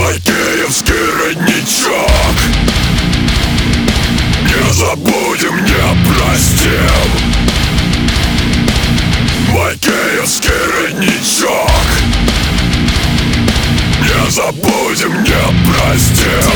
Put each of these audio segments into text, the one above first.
Макеевский родничок. Не забудем, не простим. Макеевский родничок. Не забудем, не простим.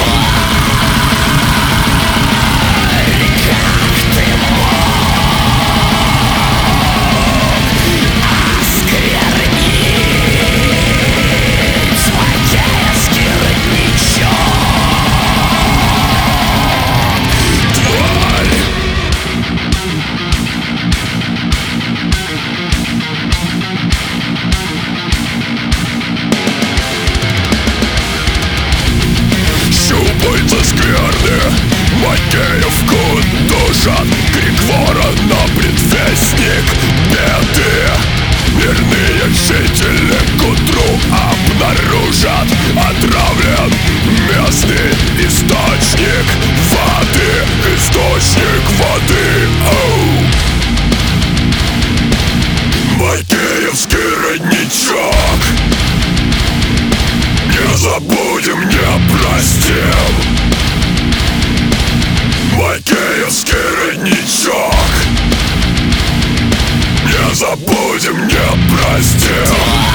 Макеевку душат, крик ворона, предвестник беды. Мирные жители к утру обнаружат отравлен местный источник воды. Источник воды. Оу. Макеевский родничок. Не забудем, не простим. Макеевский родничок. Не забудем, не простим.